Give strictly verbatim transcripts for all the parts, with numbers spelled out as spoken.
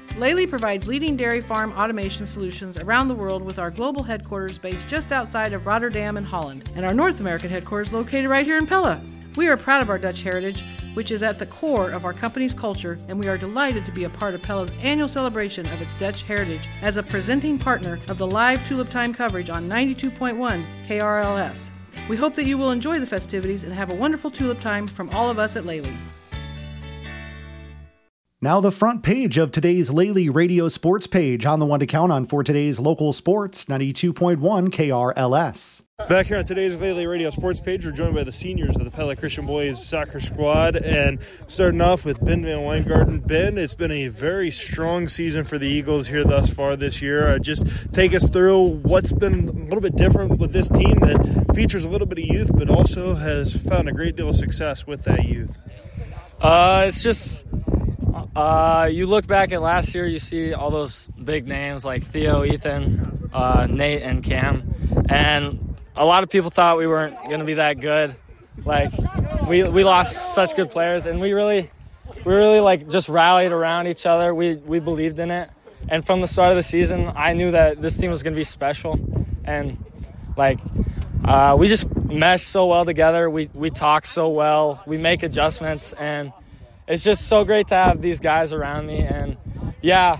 Lely provides leading dairy farm automation solutions around the world with our global headquarters based just outside of Rotterdam in Holland and our North American headquarters located right here in Pella. We are proud of our Dutch heritage, which is at the core of our company's culture, and we are delighted to be a part of Pella's annual celebration of its Dutch heritage as a presenting partner of the live Tulip Time coverage on ninety-two point one K R L S. We hope that you will enjoy the festivities and have a wonderful Tulip Time from all of us at Lely. Now the front page of today's Lely Radio Sports page on the one to count on for today's local sports, ninety-two point one K R L S. Back here on today's Lely Radio Sports page, we're joined by the seniors of the Pella Christian Boys Soccer Squad, and starting off with Ben Van Weingarten. Ben, it's been a very strong season for the Eagles here thus far this year. Uh, just take us through what's been a little bit different with this team that features a little bit of youth, but also has found a great deal of success with that youth. Uh, it's just... Uh, you look back at last year, you see all those big names like Theo, Ethan, uh, Nate, and Cam, and a lot of people thought we weren't going to be that good. Like, we we lost such good players, and we really, we really like just rallied around each other. We we believed in it, and from the start of the season, I knew that this team was going to be special, and like, uh, we just meshed so well together. We we talk so well. We make adjustments, and it's just so great to have these guys around me. And, yeah,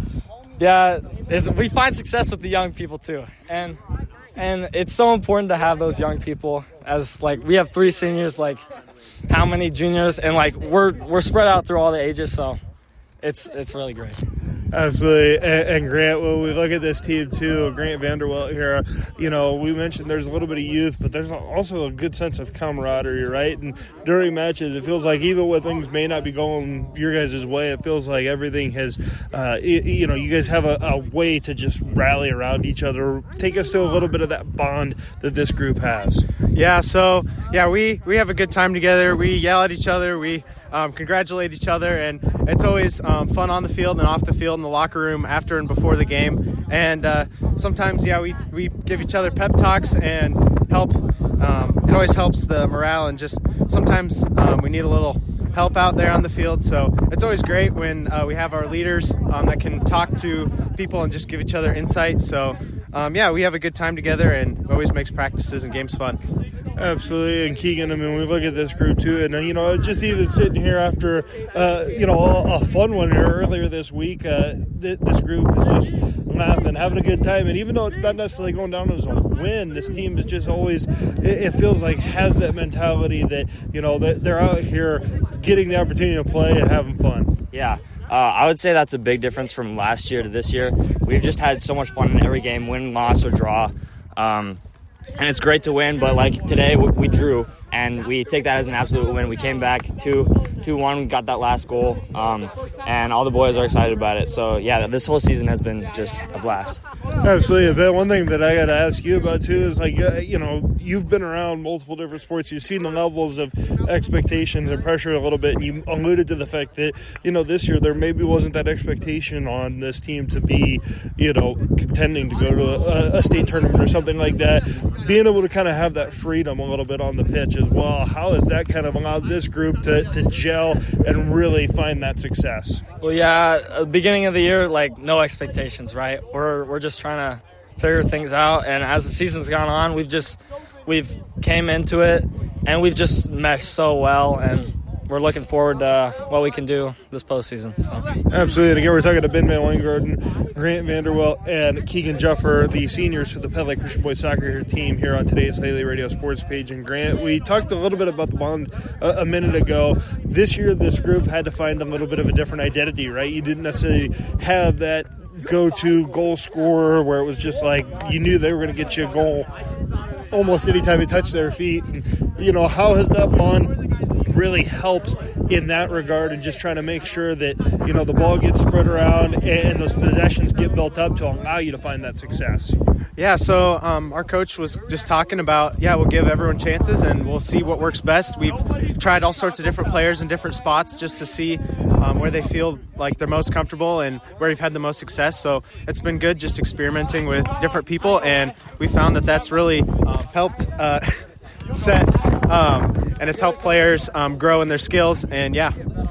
yeah, we find success with the young people too. And and it's so important to have those young people as, like, we have three seniors, like, how many juniors? And, like, we're we're spread out through all the ages, so it's it's really great. Absolutely. And, and Grant, when we look at this team too, Grant Vanderwelt here, you know, we mentioned there's a little bit of youth, but there's also a good sense of camaraderie, right? And during matches, it feels like even when things may not be going your guys' way, it feels like everything has, uh, you, you know, you guys have a, a way to just rally around each other. Take us through a little bit of that bond that this group has. Yeah, so, yeah, we, we have a good time together. We yell at each other. We um, congratulate each other, and it's always um, fun on the field and off the field in the locker room after and before the game. And uh, sometimes, yeah, we, we give each other pep talks and help. Um, it always helps the morale, and just sometimes um, we need a little help out there on the field. So it's always great when uh, we have our leaders um, that can talk to people and just give each other insight. So, um, yeah, we have a good time together, and it always makes practices and games fun. Absolutely. And Keegan, I mean, we look at this group too, and, you know, just even sitting here after, uh, you know, a, a fun one here earlier this week, uh, th- this group is just laughing, having a good time. And even though it's not necessarily going down as a win, this team is just always, it, it feels like has that mentality that, you know, that they're out here getting the opportunity to play and having fun. Yeah. Uh, I would say that's a big difference from last year to this year. We've just had so much fun in every game, win, loss, or draw. Um, And it's great to win, but, like, today we, we drew, and we take that as an absolute win. We came back two one, we got that last goal, um, and all the boys are excited about it. So, yeah, this whole season has been just a blast. Absolutely. Ben, one thing that I got to ask you about, too, is, like, uh, you know, you've been around multiple different sports. You've seen the levels of expectations and pressure a little bit, and you alluded to the fact that, you know, this year there maybe wasn't that expectation on this team to be, you know, contending to go to a, a state tournament or something like that. Being able to kind of have that freedom a little bit on the pitch as well, how has that kind of allowed this group to, to gel and really find that success? Well, yeah, at the beginning of the year, like, no expectations, right? We're we're just trying to figure things out, and as the season's gone on, we've just we've came into it, and we've just meshed so well, and we're looking forward to what we can do this postseason. So. Absolutely. And again, we're talking to Ben Van Weingarten, Grant Vanderwelt, and Keegan Juffer, the seniors for the Pella Christian Boys Soccer team here on today's Lely Radio Sports page. And Grant, we talked a little bit about the bond a, a minute ago. This year, this group had to find a little bit of a different identity, right? You didn't necessarily have that go-to goal scorer where it was just like you knew they were going to get you a goal almost anytime you touch their feet. And, you know, how has that bond really helped in that regard, and just trying to make sure that, you know, the ball gets spread around and those possessions get built up to allow you to find that success? Yeah, so um, our coach was just talking about, yeah, we'll give everyone chances and we'll see what works best. We've tried all sorts of different players in different spots just to see um, where they feel like they're most comfortable and where we've had the most success. So it's been good just experimenting with different people, and we found that that's really uh, helped uh, set um, and it's helped players um, grow in their skills, and yeah.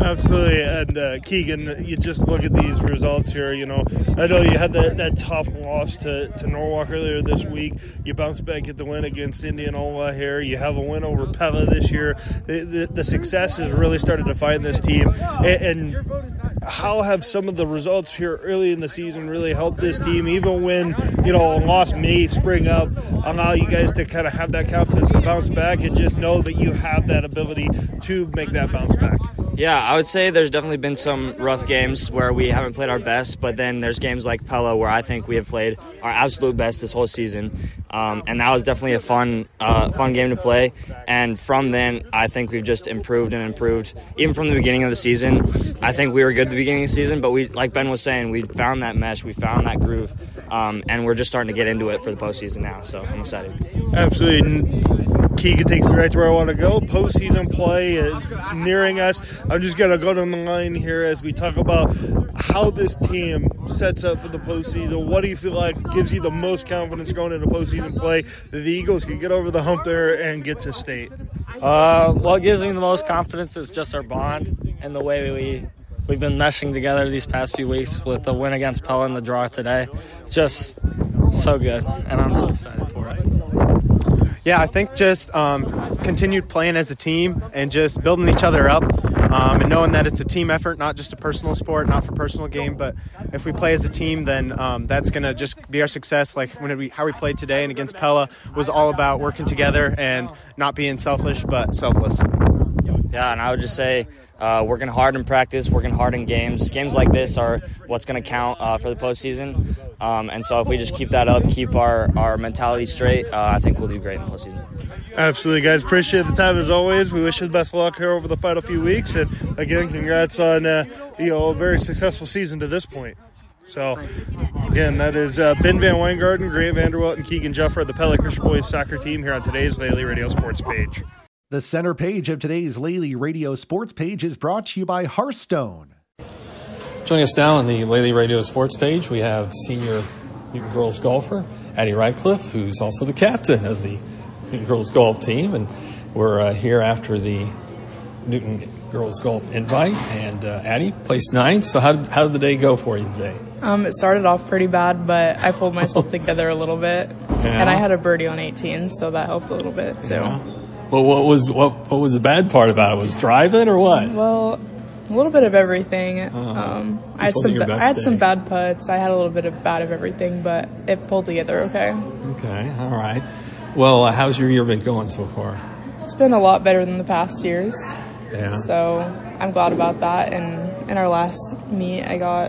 Absolutely, and uh, Keegan, you just look at these results here. You know, I know you had that, that tough loss to, to Norwalk earlier this week. You bounced back at the win against Indianola here. You have a win over Pella this year. The, the, the success has really started to find this team. And, and how have some of the results here early in the season really helped this team, even when, you know, a loss may spring up, allow you guys to kind of have that confidence to bounce back and just know that you have that ability to make that bounce back? Yeah, I would say there's definitely been some rough games where we haven't played our best, but then there's games like Pella where I think we have played our absolute best this whole season, um, and that was definitely a fun uh, fun game to play. And from then, I think we've just improved and improved. Even from the beginning of the season, I think we were good at the beginning of the season, but we, like Ben was saying, we found that mesh, we found that groove, um, and we're just starting to get into it for the postseason now, so I'm excited. Absolutely. Keegan takes me right to where I want to go. Postseason play is nearing us. I'm just going to go down the line here as we talk about how this team sets up for the postseason. What do you feel like gives you the most confidence going into postseason play that the Eagles can get over the hump there and get to state? Uh, what gives me the most confidence is just our bond and the way we, we've been meshing together these past few weeks with the win against Pella and the draw today. It's just so good, and I'm so excited for it. Yeah, I think just um, continued playing as a team and just building each other up um, and knowing that it's a team effort, not just a personal sport, not for personal gain. But if we play as a team, then um, that's going to just be our success. Like when we, how we played today and against Pella was all about working together and not being selfish, but selfless. Yeah, and I would just say uh, working hard in practice, working hard in games. Games like this are what's going to count uh, for the postseason. Um, and so if we just keep that up, keep our, our mentality straight, uh, I think we'll do great in the postseason. Absolutely, guys. Appreciate the time as always. We wish you the best of luck here over the final few weeks. And, again, congrats on uh, you know, a very successful season to this point. So, again, that is uh, Ben Van Weingarten, Grant Vanderwelt, and Keegan Juffer, the Pella Christian Boys soccer team here on today's Lely Radio Sports page. The center page of today's Lely Radio Sports page is brought to you by Hearthstone. Joining us now on the Lely Radio Sports page, we have senior Newton girls golfer Addie Radcliffe, who's also the captain of the Newton girls golf team, and we're uh, here after the Newton girls golf invite. And uh, Addie placed ninth. So how did, how did the day go for you today? Um, it started off pretty bad, but I pulled myself together a little bit, yeah. And I had a birdie on eighteen, so that helped a little bit too. Yeah. Well, what was what what was the bad part about it? Was driving or what? Well, a little bit of everything. Uh-huh. Um, I had some I had day. some bad putts. I had a little bit of bad of everything, but it pulled together okay. Okay, all right. Well, uh, how's your year been going so far? It's been a lot better than the past years. Yeah. So I'm glad about that. And in our last meet, I got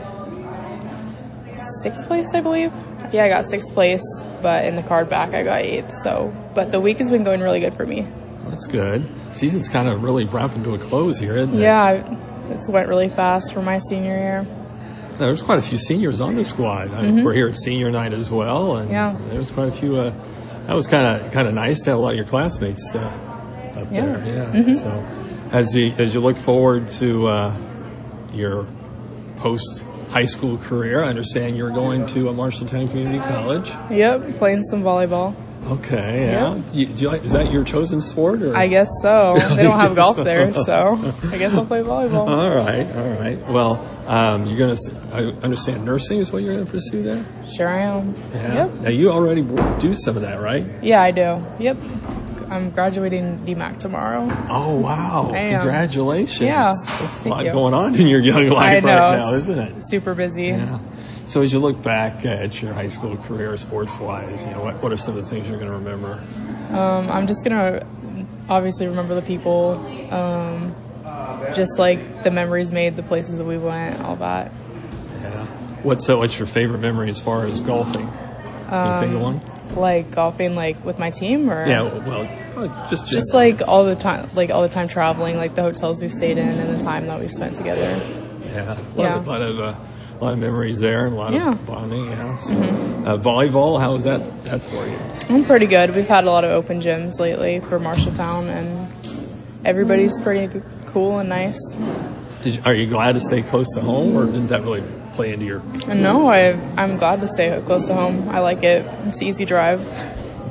sixth place, I believe. Yeah, I got sixth place, but in the card back, I got eighth. So, but the week has been going really good for me. That's good. Season's kind of really wrapping to a close here, isn't it? Yeah, it's went really fast for my senior year. There's quite a few seniors on the squad. Mm-hmm. We're here at senior night as well, and yeah. There's quite a few. Uh, that was kind of kind of nice to have a lot of your classmates uh, up yeah. there. Yeah. Mm-hmm. So, as you as you look forward to uh, your post high school career, I understand you're going to a Marshalltown Community College. Yep, playing some volleyball. Okay, yeah. Yep. Do you, do you like, is that your chosen sport? Or? I guess so. They don't have golf there, so I guess I'll play volleyball. All right, all right. Well, um, you're going to, I understand nursing is what you're going to pursue there? Sure I am. Yeah. Yep. Now, you already do some of that, right? Yeah, I do. Yep. I'm graduating D MAC tomorrow. Oh, wow. I am. Congratulations. Yeah. That's a Thank lot you. going on in your young life I know, right now, isn't it? Super busy. Yeah. So as you look back at your high school career sports-wise, you know, what, what are some of the things you're going to remember? Um, I'm just going to obviously remember the people, um, just like the memories made, the places that we went, all that. Yeah. What's, uh, what's your favorite memory as far as golfing? Can you think of one? Like golfing, like with my team, or yeah, well, just just like all the time, like all the time traveling, like the hotels we stayed in and the time that we spent together. Yeah, a lot yeah. of, a lot of, uh, a lot of memories there, and a lot yeah. of bonding. Yeah. So, mm-hmm. uh, volleyball, how was that that for you? I'm pretty good. We've had a lot of open gyms lately for Marshalltown, and everybody's pretty cool and nice. Did you, are you glad to stay close to home, or didn't that really play into your? No, I I'm glad to stay close to home. I like it. It's an easy drive.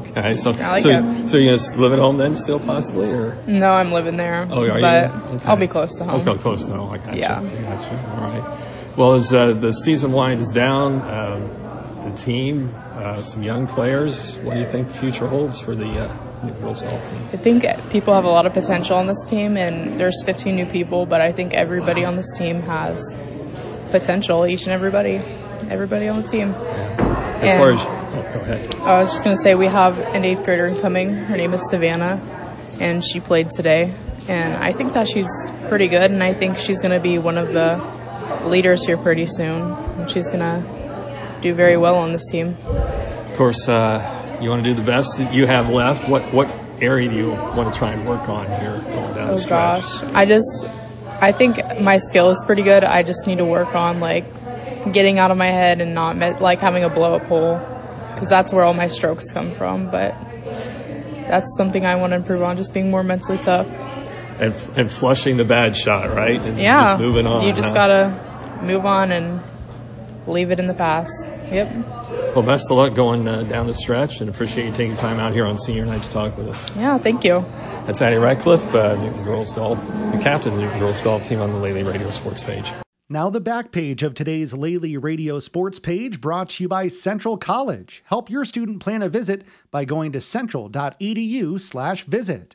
Okay, so I like so, it. so you're gonna live at home then, still possibly, or? No, I'm living there. Oh, are you? But Okay. I'll be close to home. Okay, close to home. I got Yeah. you. I got you. All right. Well, as uh, the season winds down, um, the team, uh, some young players. What do you think the future holds for the uh, New Girls Golf team? I think people have a lot of potential on this team, and there's fifteen new people, but I think everybody on this team has potential. Each and everybody, everybody on the team. Yeah. As And far as, oh, go ahead. I was just going to say we have an eighth grader incoming. Her name is Savannah, and she played today. And I think that she's pretty good, and I think she's going to be one of the leaders here pretty soon. And she's going to do very well on this team. Of course, uh, you want to do the best that you have left. What what area do you want to try and work on here going down Oh the stretch? gosh, I just, I think my skill is pretty good. I just need to work on like getting out of my head and not me- like having a blow up hole, because that's where all my strokes come from. But that's something I want to improve on, just being more mentally tough. And and flushing the bad shot, right? And Yeah, just moving on. you just huh? gotta move on and leave it in the past. Yep. Well, best of luck going uh, down the stretch, and appreciate you taking time out here on Senior Night to talk with us. Yeah, thank you. That's Addie Ratcliffe, uh, Newton Girls Golf, the captain of the Newton Girls Golf team on the Lely Radio Sports page. Now the back page of today's Lely Radio Sports page, brought to you by Central College. Help your student plan a visit by going to central.edu slash visit.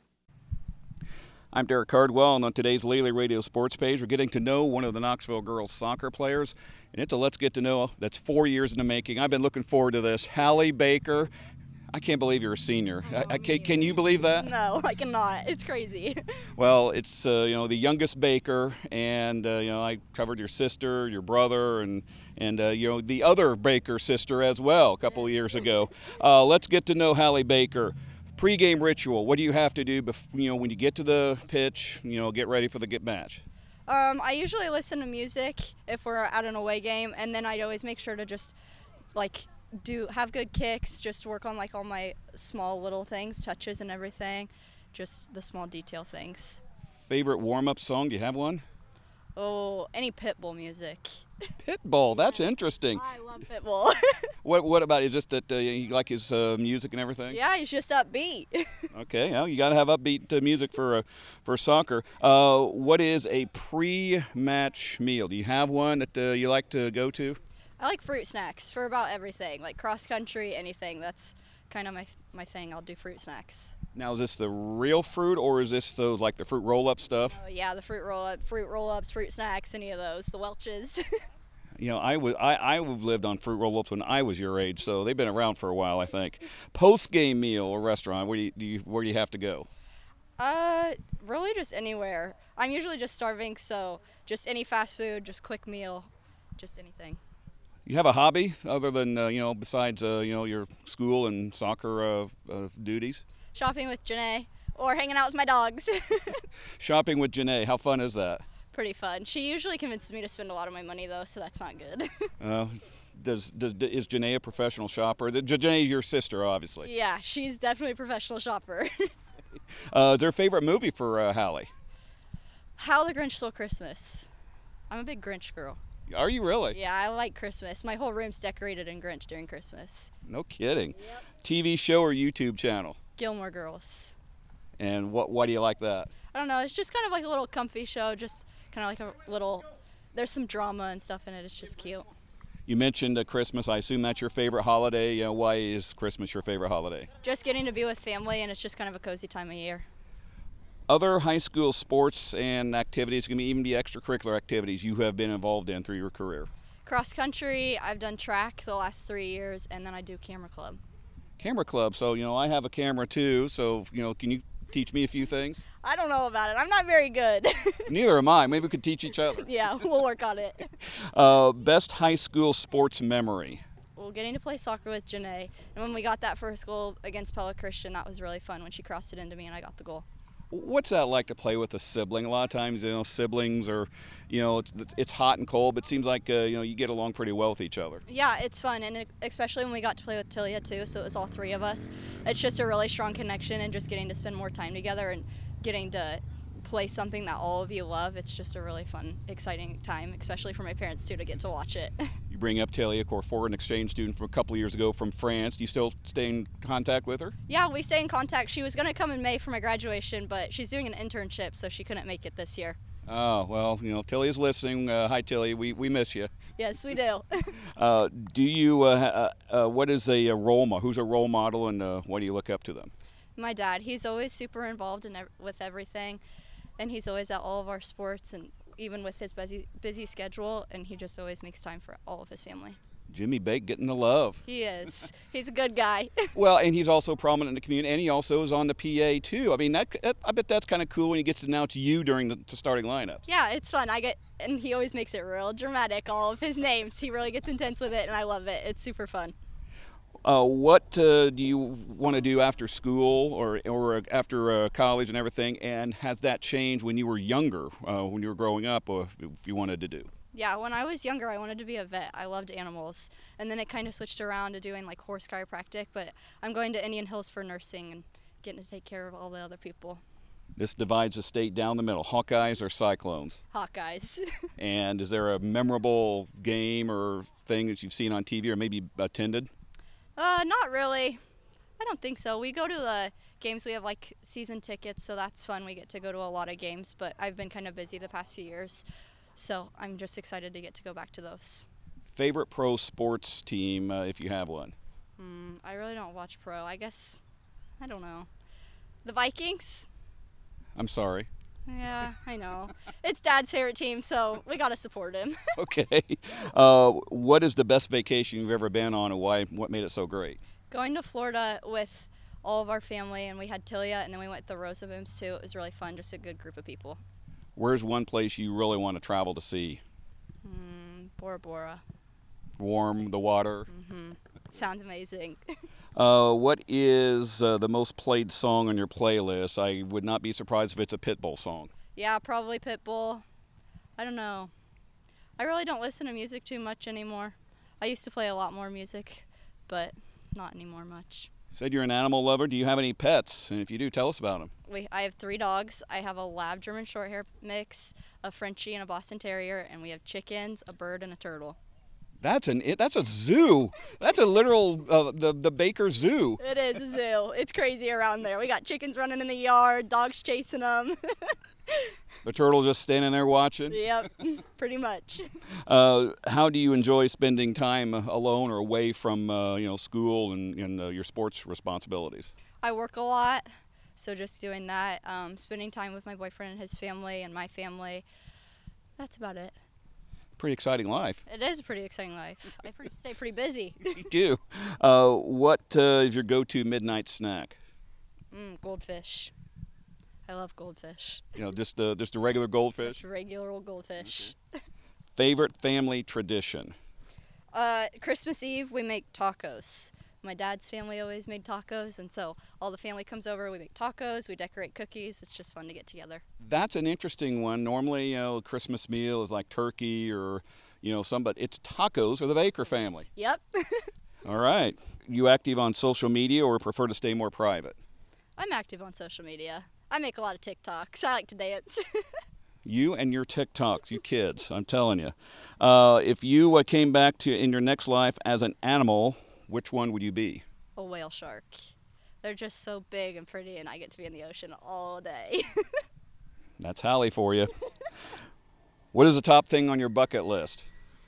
I'm Derek Cardwell, and on today's Lely Radio Sports page, we're getting to know one of the Knoxville girls soccer players, and it's a Let's Get to Know that's four years in the making. I've been looking forward to this. Hallie Baker, I can't believe you're a senior. Oh, I, I can, can you believe that? No, I cannot. It's crazy. Well, it's uh, you know the youngest Baker, and uh, you know I covered your sister, your brother, and and uh, you know the other Baker sister as well a couple of years ago. Uh, let's get to know Hallie Baker. Pre-game ritual. What do you have to do? Bef- you know when you get to the pitch. You know get ready for the get match. Um, I usually listen to music if we're at an away game, and then I'd always make sure to just like do have good kicks. Just work on like all my small little things, touches and everything, just the small detail things. Favorite warm-up song? Do you have one? Oh, any Pitbull music. Pitbull. That's interesting. I love Pitbull. What What about? Is this that uh, you like his uh, music and everything? Yeah, he's just upbeat. Okay, well, you got to have upbeat uh, music for uh, for soccer. Uh, what is a pre-match meal? Do you have one that uh, you like to go to? I like fruit snacks for about everything, like cross country, anything. That's kind of my my thing. I'll do fruit snacks. Now, is this the real fruit, or is this the like the fruit roll-up stuff? Oh yeah, the fruit roll up, fruit roll-ups, fruit snacks, any of those, the Welch's. You know, I was I I lived on fruit roll-ups when I was your age, so they've been around for a while, I think. Post-game meal or restaurant, where do you, do you where do you have to go? Uh, really just anywhere. I'm usually just starving, so just any fast food, just quick meal, just anything. You have a hobby other than uh, you know besides uh, you know your school and soccer uh, uh, duties? Shopping with Janae or hanging out with my dogs. Shopping with Janae, how fun is that? Pretty fun. She usually convinces me to spend a lot of my money though, so that's not good. uh, does, does is Janae a professional shopper? Janae is your sister, obviously. Yeah, she's definitely a professional shopper. uh, their favorite movie for uh, Hallie? How the Grinch Stole Christmas. I'm a big Grinch girl. Are you really? Yeah, I like Christmas. My whole room's decorated in Grinch during Christmas. No kidding. Yep. T V show or YouTube channel? Gilmore Girls. And what? Why do you like that? I don't know. It's just kind of like a little comfy show. Just kind of like a little. There's some drama and stuff in it. It's just cute. You mentioned uh, Christmas. I assume that's your favorite holiday. Uh, why is Christmas your favorite holiday? Just getting to be with family, and it's just kind of a cozy time of year. Other high school sports and activities, can be even be extracurricular activities you have been involved in through your career. Cross country. I've done track the last three years, and then I do camera club. Camera club. So you know, I have a camera too. So you know, can you teach me a few things? I don't know about it. I'm not very good. Neither am I. Maybe we could teach each other. Yeah, we'll work on it. Uh, best high school sports memory? Well, getting to play soccer with Janae. And when we got that first goal against Pella Christian, that was really fun when she crossed it into me and I got the goal. What's that like to play with a sibling? A lot of times, you know, siblings are, you know, it's it's hot and cold, but it seems like, uh, you know, you get along pretty well with each other. Yeah, it's fun, and it, especially when we got to play with Tilia, too, so it was all three of us. It's just a really strong connection and just getting to spend more time together and getting to play something that all of you love, it's just a really fun, exciting time, especially for my parents too, to get to watch it. You bring up Talia Corfor, an exchange student from a couple of years ago from France. Do you still stay in contact with her? Yeah, we stay in contact. She was going to come in May for my graduation, but she's doing an internship, so she couldn't make it this year. Oh, well, you know, Talia's listening. Uh, hi, Talia. We, we miss you. Yes, we do. uh, do you, uh, uh, uh, what is a, a role model? Who's a role model, and uh, why do you look up to them? My dad. He's always super involved in ev- with everything, and he's always at all of our sports, and even with his busy busy schedule, and he just always makes time for all of his family. Jimmy Bake getting the love. He is. He's a good guy. Well, and he's also prominent in the community, and he also is on the P A too. I mean, that, that I bet that's kind of cool when he gets to announce you during the, the starting lineup. Yeah, it's fun. I get, and he always makes it real dramatic. All of his names, he really gets intense with it, and I love it. It's super fun. Uh, what uh, do you want to do after school or or after uh, college and everything? And has that changed when you were younger, uh, when you were growing up, or if you wanted to do? Yeah, when I was younger, I wanted to be a vet. I loved animals. And then it kind of switched around to doing like horse chiropractic, but I'm going to Indian Hills for nursing and getting to take care of all the other people. This divides the state down the middle, Hawkeyes or Cyclones? Hawkeyes. And is there a memorable game or thing that you've seen on T V or maybe attended? Uh, not really. I don't think so. We go to the games. We have like season tickets, so that's fun. We get to go to a lot of games, but I've been kind of busy the past few years. So I'm just excited to get to go back to those. Favorite pro sports team, uh, if you have one? Mm, I really don't watch pro. I guess, I don't know. The Vikings? I'm sorry. Yeah, I know. It's Dad's favorite team, so we got to support him. Okay. Uh, what is the best vacation you've ever been on, and why? What made it so great? Going to Florida with all of our family, and we had Tilia, and then we went to the Rosabooms too. It was really fun, just a good group of people. Where's one place you really want to travel to see? Mm, Bora Bora. Warm, the water. Mm-hmm. Sounds amazing. uh, what is uh, the most played song on your playlist? I would not be surprised if it's a Pitbull song. Yeah, probably Pitbull. I don't know. I really don't listen to music too much anymore. I used to play a lot more music, but not anymore much. Said you're an animal lover. Do you have any pets? And if you do, tell us about them. We, I have three dogs. I have a Lab German Shorthair mix, a Frenchie, and a Boston Terrier, and we have chickens, a bird, and a turtle. That's an it. That's a zoo. That's a literal uh, the the Baker Zoo. It is a zoo. It's crazy around there. We got chickens running in the yard, dogs chasing them. The turtle just standing there watching. Yep, pretty much. Uh, how do you enjoy spending time alone or away from uh, you know school and, and uh, your sports responsibilities? I work a lot, so just doing that, um, spending time with my boyfriend and his family and my family. That's about it. Pretty exciting life. It is a pretty exciting life. I pretty, stay pretty busy. You do. Uh, what uh, is your go-to midnight snack? Mm, goldfish. I love goldfish. You know, just uh, just a regular goldfish? Just regular old goldfish. Okay. Favorite family tradition? Uh, Christmas Eve, we make tacos. My dad's family always made tacos, and so all the family comes over, we make tacos, we decorate cookies. It's just fun to get together. That's an interesting one. Normally, you know, a Christmas meal is like turkey or, you know, some, but it's tacos or the Baker family. Yep. All right. You active on social media or prefer to stay more private? I'm active on social media. I make a lot of TikToks. I like to dance. You and your TikToks, you kids, I'm telling you. Uh, if you uh, came back to in your next life as an animal, which one would you be? A whale shark. They're just so big and pretty, and I get to be in the ocean all day. That's Hallie for you. What is the top thing on your bucket list?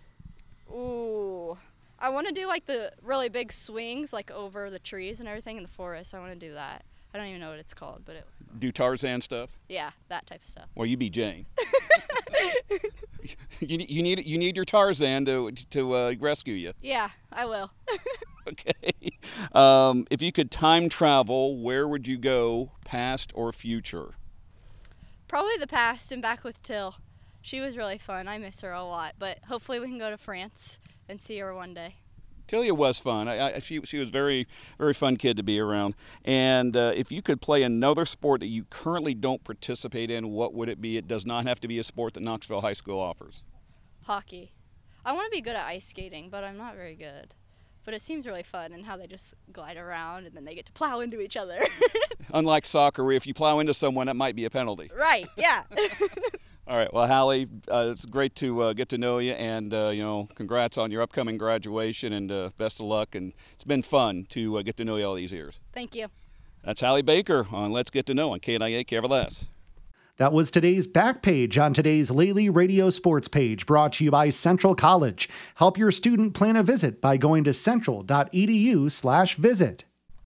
Ooh, I want to do like the really big swings, like over the trees and everything in the forest. I want to do that. I don't even know what it's called, but it was. Do Tarzan stuff? Yeah, that type of stuff. Well, you be Jane. you, you need you need your Tarzan to to uh, rescue you. Yeah, I will. Okay. Um, if you could time travel, where would you go, past or future? Probably the past and back with Till. She was really fun. I miss her a lot, but hopefully we can go to France and see her one day. Tilia was fun. I, I, she she was very very fun kid to be around. And uh, if you could play another sport that you currently don't participate in, what would it be? It does not have to be a sport that Knoxville High School offers. Hockey. I want to be good at ice skating, but I'm not very good. but it seems really fun and how they just glide around and then they get to plow into each other. Unlike soccer, where if you plow into someone, that might be a penalty. Right, yeah. All right, well, Hallie, uh, it's great to uh, get to know you, and, uh, you know, congrats on your upcoming graduation, and uh, best of luck, and it's been fun to uh, get to know you all these years. Thank you. That's Hallie Baker on Let's Get to Know on K ninety-eight K R L S. That was today's back page on today's Lely Radio Sports page, brought to you by Central College. Help your student plan a visit by going to central dot e d u slash visit.